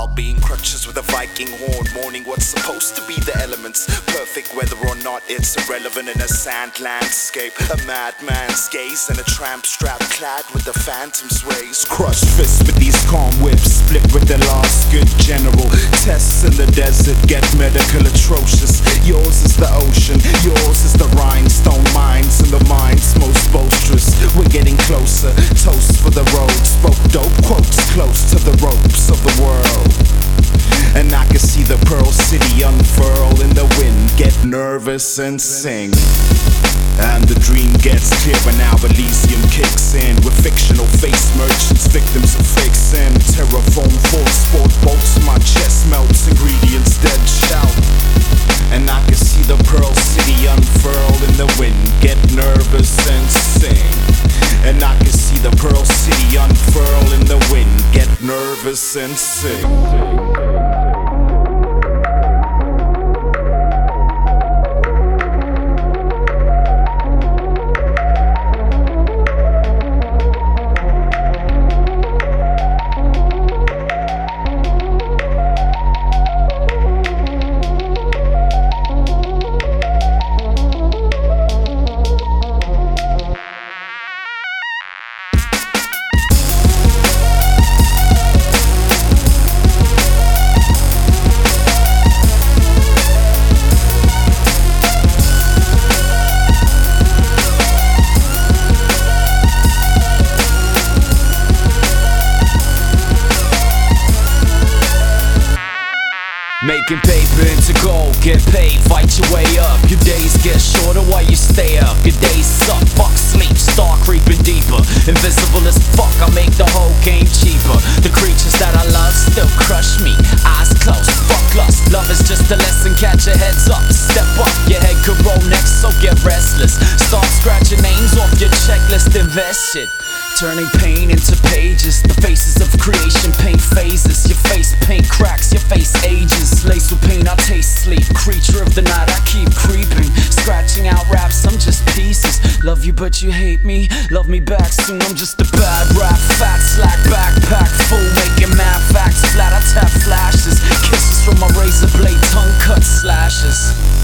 while being crutches with a Viking horn, mourning what's supposed to be the elements. Perfect whether or not it's irrelevant in a sand landscape. A madman's gaze and a tramp strap clad with the phantom's rays. Crushed fists with these calm whips, split with the last good general. Tests in the desert get medical atrocious. Yours is the ocean, yours is the rhinestone mines, and the mind's most boisterous. We're getting closer, toast for the road. Spoke dope quotes close to the ropes of the world. And I can see the Pearl City unfurl in the wind, get nervous and sing. And the dream gets clearer now, Elysium kicks in. With fictional face merchants, victims of fake sin. Terraform full sport bolts my chest, melts ingredients, dead shout. And I can see the Pearl City unfurl in the wind, get nervous and sing. And I can see the Pearl City unfurl in the wind, get nervous and sing. Making paper into gold, get paid, fight your way up. Your days get shorter while you stay up. Your days suck, fuck sleep, start creeping deeper. Invisible as fuck, I make the whole game cheaper. The creatures that I love still crush me, eyes closed, fuck lust. Love is just a lesson, catch your heads up. Step up, your head could roll next, so get restless. Start scratching names off your checklist, invest shit. Turning pain into pages, the faces of creation paint phases. Your face paint cracks, your face ages. Laced with pain, I taste sleep. Creature of the night, I keep creeping. Scratching out raps, I'm just pieces. Love you but you hate me, love me back soon. I'm just a bad rap, fat slack backpack full. Making mad facts flat, I tap flashes. Kisses from my razor blade, tongue cut slashes.